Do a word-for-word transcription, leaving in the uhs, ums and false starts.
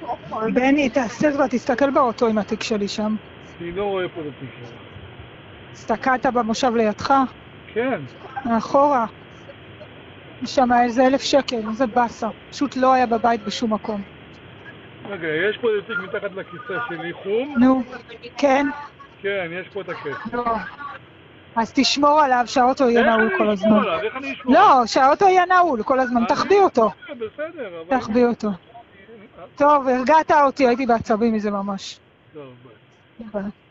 בני, תעשה זאת, תסתכל באוטו עם התיק שלי שם. אני לא רואה פה את התיק שלי. הסתכלת במושב לידך? כן. מאחורה. יש שם איזה אלף שקל, איזה באסה. פשוט לא היה בבית בשום מקום. רגע, יש פה את התיק מתחת לכיסא שלי, חום? נו, כן? כן, יש פה את הכסף. לא. אז תשמור עליו שהאוטו יהיה נעול כל הזמן. איך אני אשמור עליו? איך אני אשמור? לא, שהאוטו יהיה נעול כל הזמן. תחביא אותו. בסדר, אבל... תחביא אותו. טוב, הרגעת אותי, הייתי בעצבים מזה ממש. טוב, ביי. ביי.